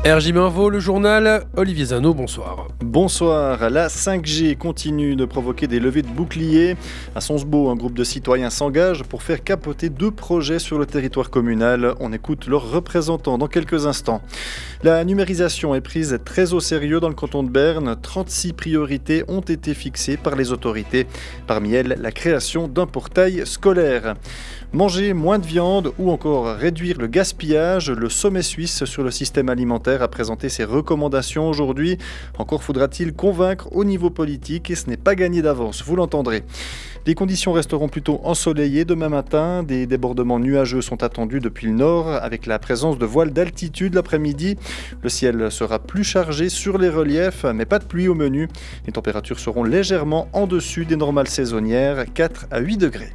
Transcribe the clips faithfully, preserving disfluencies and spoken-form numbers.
R J B Info, le journal, Olivier Zano, bonsoir. Bonsoir. La cinq G continue de provoquer des levées de boucliers. À Sonsbeau, un groupe de citoyens s'engage pour faire capoter deux projets sur le territoire communal. On écoute leurs représentants dans quelques instants. La numérisation est prise très au sérieux dans le canton de Berne. trente-six priorités ont été fixées par les autorités. Parmi elles, la création d'un portail scolaire. Manger moins de viande ou encore réduire le gaspillage, le sommet suisse sur le système alimentaire a présenté ses recommandations aujourd'hui. Encore faudra-t-il convaincre au niveau politique et ce n'est pas gagné d'avance, vous l'entendrez. Les conditions resteront plutôt ensoleillées demain matin. Des débordements nuageux sont attendus depuis le nord avec la présence de voiles d'altitude l'après-midi. Le ciel sera plus chargé sur les reliefs, mais pas de pluie au menu. Les températures seront légèrement en dessus des normales saisonnières, quatre à huit degrés.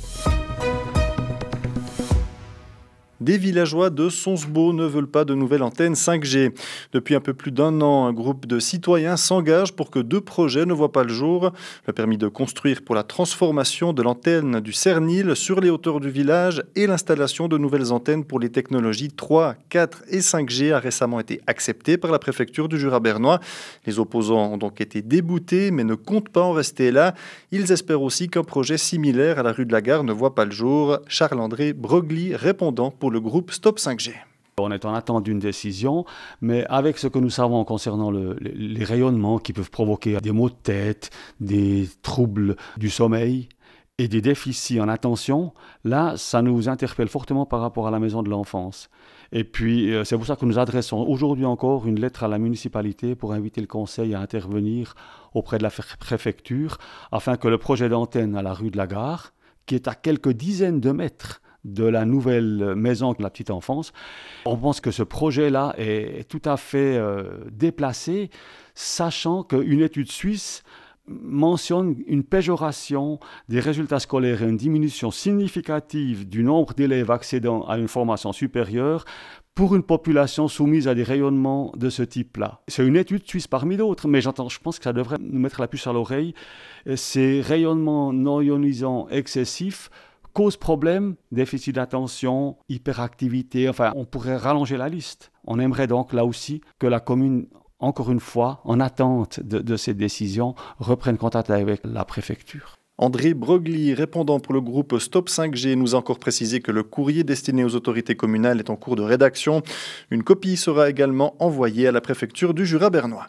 Des villageois de Sonsbeau ne veulent pas de nouvelle antenne cinq G. Depuis un peu plus d'un an, un groupe de citoyens s'engage pour que deux projets ne voient pas le jour. Le permis de construire pour la transformation de l'antenne du Cernil sur les hauteurs du village et l'installation de nouvelles antennes pour les technologies trois, quatre et cinq G a récemment été accepté par la préfecture du Jura bernois. Les opposants ont donc été déboutés mais ne comptent pas en rester là. Ils espèrent aussi qu'un projet similaire à la rue de la Gare ne voit pas le jour. Charles-André Broglie, répondant pour le groupe Stop cinq G. On est en attente d'une décision, mais avec ce que nous savons concernant le, les, les rayonnements qui peuvent provoquer des maux de tête, des troubles du sommeil et des déficits en attention, là, ça nous interpelle fortement par rapport à la maison de l'enfance. Et puis, c'est pour ça que nous adressons aujourd'hui encore une lettre à la municipalité pour inviter le conseil à intervenir auprès de la préfecture afin que le projet d'antenne à la rue de la Gare, qui est à quelques dizaines de mètres de la nouvelle maison de la petite enfance. On pense que ce projet-là est tout à fait euh, déplacé, sachant qu'une étude suisse mentionne une péjoration des résultats scolaires et une diminution significative du nombre d'élèves accédant à une formation supérieure pour une population soumise à des rayonnements de ce type-là. C'est une étude suisse parmi d'autres, mais j'entends, je pense que ça devrait nous mettre la puce à l'oreille. Ces rayonnements non ionisants excessifs cause problème, déficit d'attention, hyperactivité, enfin on pourrait rallonger la liste. On aimerait donc là aussi que la commune, encore une fois, en attente de, de ces décisions, reprenne contact avec la préfecture. André Broglie, répondant pour le groupe Stop cinq G, nous a encore précisé que le courrier destiné aux autorités communales est en cours de rédaction. Une copie sera également envoyée à la préfecture du Jura bernois.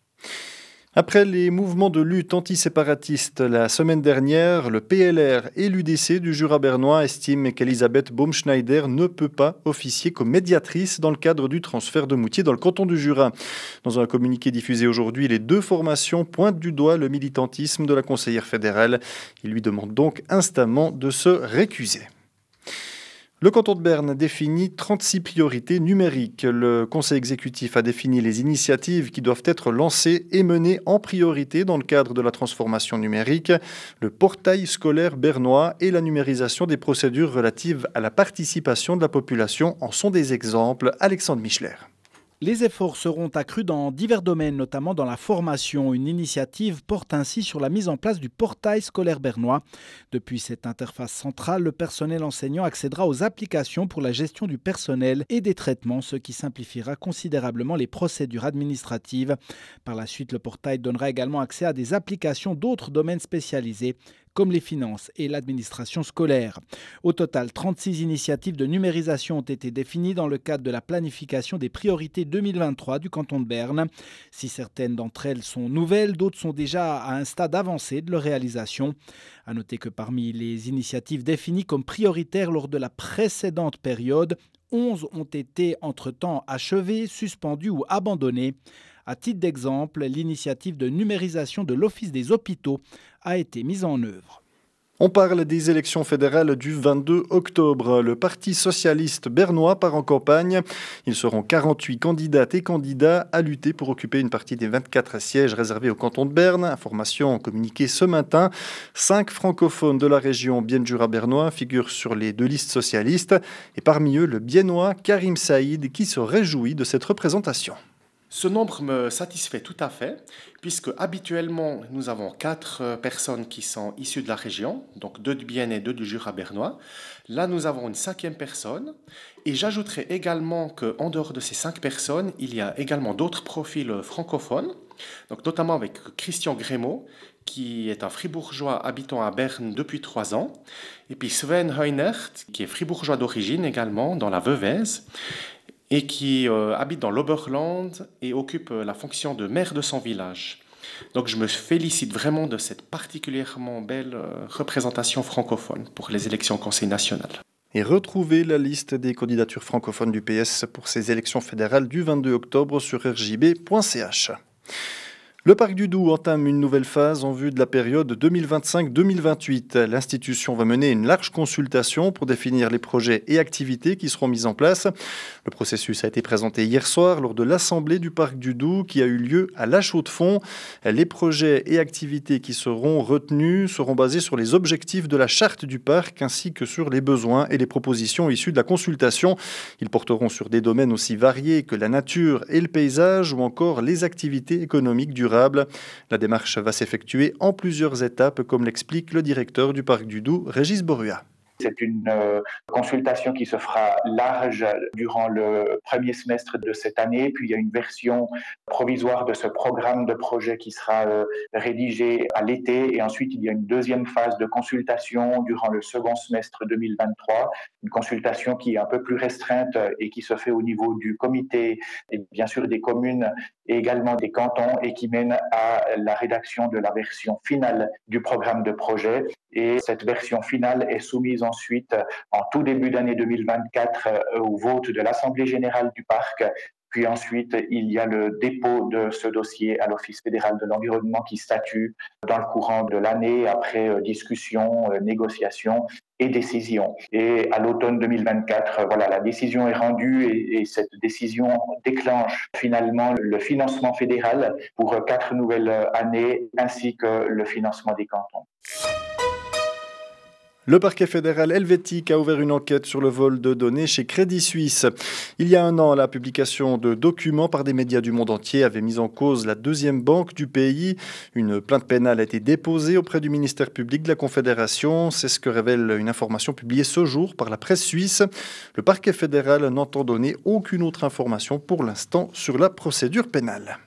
Après les mouvements de lutte antiséparatistes la semaine dernière, le P L R et l'U D C du Jura bernois estiment qu'Elisabeth Baumschneider ne peut pas officier comme médiatrice dans le cadre du transfert de Moutier dans le canton du Jura. Dans un communiqué diffusé aujourd'hui, les deux formations pointent du doigt le militantisme de la conseillère fédérale. Ils lui demandent donc instamment de se récuser. Le canton de Berne définit trente-six priorités numériques. Le conseil exécutif a défini les initiatives qui doivent être lancées et menées en priorité dans le cadre de la transformation numérique. Le portail scolaire bernois et la numérisation des procédures relatives à la participation de la population en sont des exemples. Alexandre Michler. Les efforts seront accrus dans divers domaines, notamment dans la formation. Une initiative porte ainsi sur la mise en place du portail scolaire bernois. Depuis cette interface centrale, le personnel enseignant accédera aux applications pour la gestion du personnel et des traitements, ce qui simplifiera considérablement les procédures administratives. Par la suite, le portail donnera également accès à des applications d'autres domaines spécialisés, comme les finances et l'administration scolaire. Au total, trente-six initiatives de numérisation ont été définies dans le cadre de la planification des priorités deux mille vingt-trois du canton de Berne. Si certaines d'entre elles sont nouvelles, d'autres sont déjà à un stade avancé de leur réalisation. À noter que parmi les initiatives définies comme prioritaires lors de la précédente période, onze ont été entre-temps achevées, suspendues ou abandonnées. À titre d'exemple, l'initiative de numérisation de l'Office des hôpitaux a été mise en œuvre. On parle des élections fédérales du vingt-deux octobre. Le Parti socialiste bernois part en campagne. Ils seront quarante-huit candidates et candidats à lutter pour occuper une partie des vingt-quatre sièges réservés au canton de Berne. Information communiquée ce matin. Cinq francophones de la région Bienne-Jura bernois figurent sur les deux listes socialistes. Et parmi eux, le biennois Karim Saïd qui se réjouit de cette représentation. Ce nombre me satisfait tout à fait, puisque habituellement, nous avons quatre personnes qui sont issues de la région, donc deux de Bienne et deux du Jura bernois. Là, nous avons une cinquième personne. Et j'ajouterai également qu'en dehors de ces cinq personnes, il y a également d'autres profils francophones, donc notamment avec Christian Grémaud, qui est un fribourgeois habitant à Berne depuis trois ans, et puis Sven Heunert, qui est fribourgeois d'origine également, dans la Veuvez, et qui euh, habite dans l'Oberland et occupe euh, la fonction de maire de son village. Donc je me félicite vraiment de cette particulièrement belle euh, représentation francophone pour les élections au Conseil national. Et retrouvez la liste des candidatures francophones du P S pour ces élections fédérales du vingt-deux octobre sur r j b point c h. Le Parc du Doubs entame une nouvelle phase en vue de la période deux mille vingt-cinq deux mille vingt-huit. L'institution va mener une large consultation pour définir les projets et activités qui seront mis en place. Le processus a été présenté hier soir lors de l'Assemblée du Parc du Doubs qui a eu lieu à La Chaux-de-Fonds. Les projets et activités qui seront retenus seront basés sur les objectifs de la charte du parc ainsi que sur les besoins et les propositions issues de la consultation. Ils porteront sur des domaines aussi variés que la nature et le paysage ou encore les activités économiques durables. La démarche va s'effectuer en plusieurs étapes, comme l'explique le directeur du Parc du Doubs, Régis Borua. C'est une euh, consultation qui se fera large durant le premier semestre de cette année. Puis il y a une version provisoire de ce programme de projet qui sera euh, rédigé à l'été. Et ensuite, il y a une deuxième phase de consultation durant le second semestre deux mille vingt-trois. Une consultation qui est un peu plus restreinte et qui se fait au niveau du comité et bien sûr des communes et également des cantons et qui mène à la rédaction de la version finale du programme de projet. Et cette version finale est soumise ensuite, en tout début d'année deux mille vingt-quatre, au vote de l'Assemblée générale du parc. Puis ensuite, il y a le dépôt de ce dossier à l'Office fédéral de l'environnement qui statue dans le courant de l'année, après discussion, négociation et décision. Et à l'automne deux mille vingt-quatre, voilà, la décision est rendue et, et cette décision déclenche finalement le financement fédéral pour quatre nouvelles années ainsi que le financement des cantons. Le parquet fédéral helvétique a ouvert une enquête sur le vol de données chez Crédit Suisse. Il y a un an, la publication de documents par des médias du monde entier avait mis en cause la deuxième banque du pays. Une plainte pénale a été déposée auprès du ministère public de la Confédération. C'est ce que révèle une information publiée ce jour par la presse suisse. Le parquet fédéral n'entend donner aucune autre information pour l'instant sur la procédure pénale.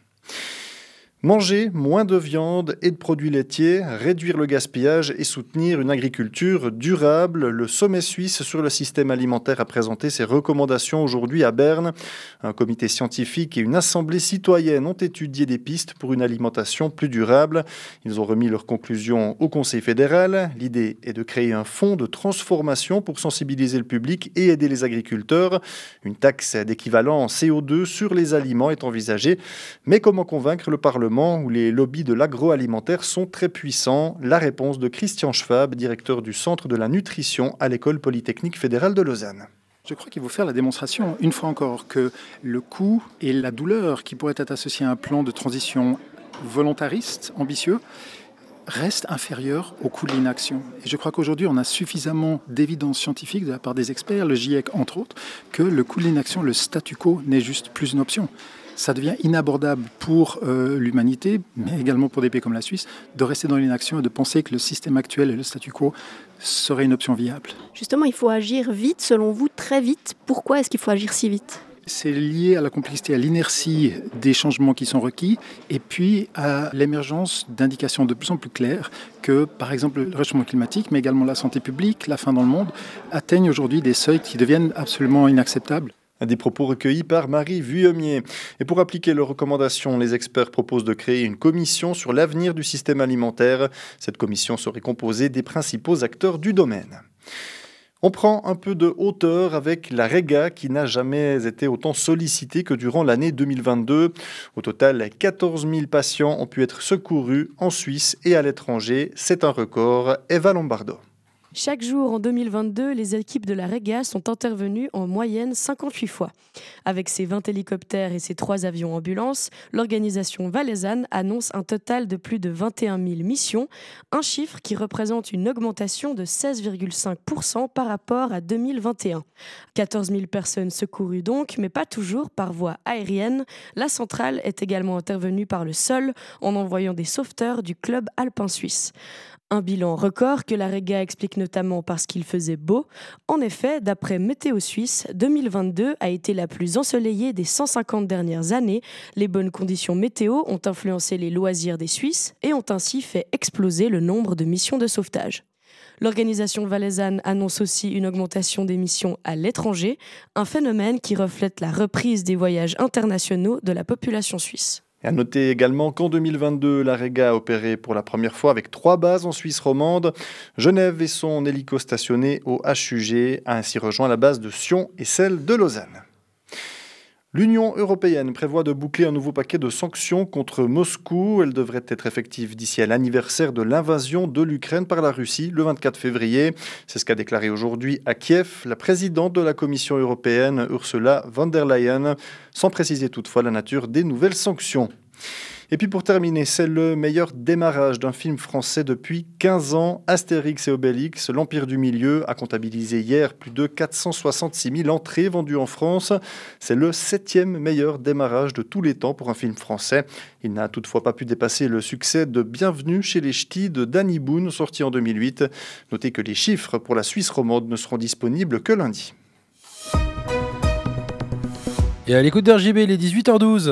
Manger moins de viande et de produits laitiers, réduire le gaspillage et soutenir une agriculture durable. Le sommet suisse sur le système alimentaire a présenté ses recommandations aujourd'hui à Berne. Un comité scientifique et une assemblée citoyenne ont étudié des pistes pour une alimentation plus durable. Ils ont remis leurs conclusions au Conseil fédéral. L'idée est de créer un fonds de transformation pour sensibiliser le public et aider les agriculteurs. Une taxe d'équivalent C O deux sur les aliments est envisagée. Mais comment convaincre le Parlement où les lobbies de l'agroalimentaire sont très puissants? La réponse de Christian Schwab, directeur du Centre de la nutrition à l'École polytechnique fédérale de Lausanne. Je crois qu'il faut faire la démonstration, une fois encore, que le coût et la douleur qui pourraient être associés à un plan de transition volontariste, ambitieux, restent inférieurs au coût de l'inaction. Et je crois qu'aujourd'hui, on a suffisamment d'évidence scientifique de la part des experts, le GIEC entre autres, que le coût de l'inaction, le statu quo, n'est juste plus une option. Ça devient inabordable pour euh, l'humanité, mais également pour des pays comme la Suisse, de rester dans l'inaction et de penser que le système actuel et le statu quo seraient une option viable. Justement, il faut agir vite, selon vous, très vite. Pourquoi est-ce qu'il faut agir si vite ? C'est lié à la complexité, à l'inertie des changements qui sont requis et puis à l'émergence d'indications de plus en plus claires que, par exemple, le réchauffement climatique, mais également la santé publique, la faim dans le monde, atteignent aujourd'hui des seuils qui deviennent absolument inacceptables. Des propos recueillis par Marie Vuillemier. Et pour appliquer leurs recommandations, les experts proposent de créer une commission sur l'avenir du système alimentaire. Cette commission serait composée des principaux acteurs du domaine. On prend un peu de hauteur avec la Rega qui n'a jamais été autant sollicitée que durant l'année deux mille vingt-deux. Au total, quatorze mille patients ont pu être secourus en Suisse et à l'étranger. C'est un record. Eva Lombardo. Chaque jour en deux mille vingt-deux, les équipes de la Rega sont intervenues en moyenne cinquante-huit fois. Avec ses vingt hélicoptères et ses trois avions ambulances, l'organisation valaisanne annonce un total de plus de vingt et un mille missions, un chiffre qui représente une augmentation de seize virgule cinq pour cent par rapport à deux mille vingt et un. quatorze mille personnes secourues donc, mais pas toujours par voie aérienne. La centrale est également intervenue par le sol en envoyant des sauveteurs du club alpin suisse. Un bilan record que la Rega explique notamment parce qu'il faisait beau. En effet, d'après Météo Suisse, deux mille vingt-deux a été la plus ensoleillée des cent cinquante dernières années. Les bonnes conditions météo ont influencé les loisirs des Suisses et ont ainsi fait exploser le nombre de missions de sauvetage. L'organisation valaisanne annonce aussi une augmentation des missions à l'étranger, un phénomène qui reflète la reprise des voyages internationaux de la population suisse. Et à noter également qu'en deux mille vingt-deux, la Rega a opéré pour la première fois avec trois bases en Suisse romande. Genève et son hélico stationné au H U G a ainsi rejoint la base de Sion et celle de Lausanne. L'Union européenne prévoit de boucler un nouveau paquet de sanctions contre Moscou. Elle devrait être effective d'ici à l'anniversaire de l'invasion de l'Ukraine par la Russie, le vingt-quatre février. C'est ce qu'a déclaré aujourd'hui à Kiev la présidente de la Commission européenne, Ursula von der Leyen, sans préciser toutefois la nature des nouvelles sanctions. Et puis pour terminer, c'est le meilleur démarrage d'un film français depuis quinze ans. Astérix et Obélix, l'Empire du Milieu, a comptabilisé hier plus de quatre cent soixante-six mille entrées vendues en France. C'est le septième meilleur démarrage de tous les temps pour un film français. Il n'a toutefois pas pu dépasser le succès de Bienvenue chez les Ch'tis de Danny Boone, sorti en deux mille huit. Notez que les chiffres pour la Suisse romande ne seront disponibles que lundi. Et à l'écoute d'R J B, il est dix-huit heures douze.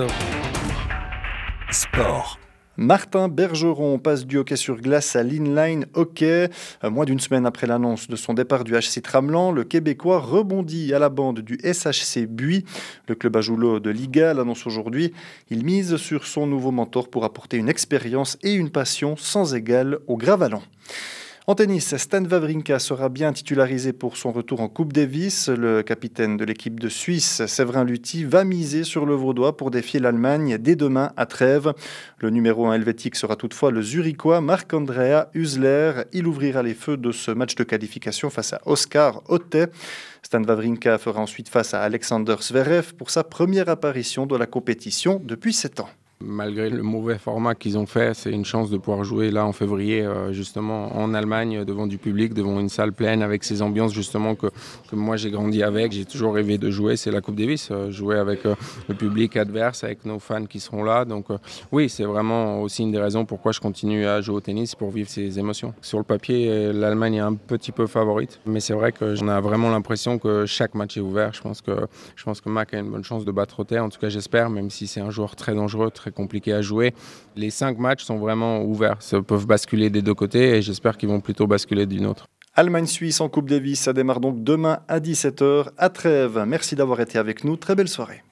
Sport. Martin Bergeron passe du hockey sur glace à l'inline hockey. Moins d'une semaine après l'annonce de son départ du H C Tramelan, le Québécois rebondit à la bande du S H C Buis. Le club ajoulot de Liga l'annonce aujourd'hui. Il mise sur son nouveau mentor pour apporter une expérience et une passion sans égale au Gravalon. En tennis, Stan Wawrinka sera bien titularisé pour son retour en Coupe Davis. Le capitaine de l'équipe de Suisse, Séverin Luthi, va miser sur le Vaudois pour défier l'Allemagne dès demain à Trèves. Le numéro un helvétique sera toutefois le Zurichois Marc-Andrea Hüsler. Il ouvrira les feux de ce match de qualification face à Oscar Otte. Stan Wawrinka fera ensuite face à Alexander Zverev pour sa première apparition de la compétition depuis sept ans. Malgré le mauvais format qu'ils ont fait, c'est une chance de pouvoir jouer là en février, euh, justement en Allemagne, devant du public, devant une salle pleine, avec ces ambiances justement que, que moi j'ai grandi avec. J'ai toujours rêvé de jouer, c'est la Coupe Davis, euh, jouer avec euh, le public adverse, avec nos fans qui seront là. Donc euh, oui, c'est vraiment aussi une des raisons pourquoi je continue à jouer au tennis, pour vivre ces émotions. Sur le papier, l'Allemagne est un petit peu favorite, mais c'est vrai que j'en ai vraiment l'impression que chaque match est ouvert. Je pense que, je pense que Mac a une bonne chance de battre Otte, en tout cas j'espère, même si c'est un joueur très dangereux, très compliqué à jouer. Les cinq matchs sont vraiment ouverts. Ça peuvent basculer des deux côtés et j'espère qu'ils vont plutôt basculer d'une autre. Allemagne-Suisse en Coupe Davis, ça démarre donc demain à dix-sept heures à Trèves. Merci d'avoir été avec nous. Très belle soirée.